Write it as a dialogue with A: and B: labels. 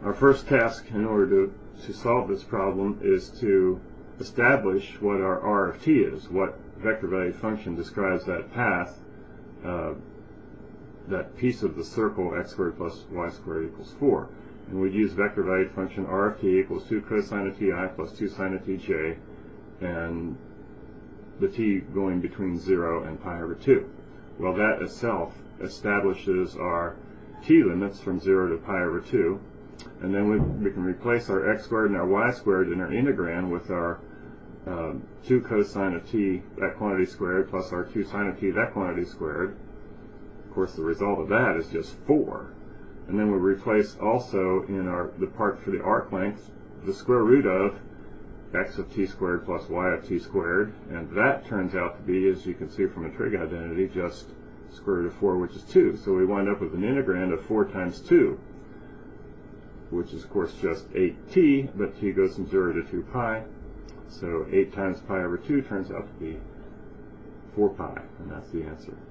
A: Our first task in order to solve this problem is to establish what our R of t is, what vector valued function describes that path, that piece of the circle x squared plus y squared equals 4. And we'd use vector valued function R of t equals 2 cosine of ti plus 2 sine of tj, and the t going between 0 and pi over 2. Well, that itself establishes our t limits from 0 to pi over 2, and then we can replace our x squared and our y squared in our integrand with our 2 cosine of t, that quantity squared, plus our 2 sine of t, that quantity squared. Of course, the result of that is just 4. And then we replace also in the part for the arc length the square root of x of t squared plus y of t squared, and that turns out to be, as you can see from a trig identity, just square root of 4, which is 2. So we wind up with an integrand of 4 times 2, which is of course just 8t, but t goes from 0 to 2 pi. So 8 times pi over 2 turns out to be 4 pi, and that's the answer.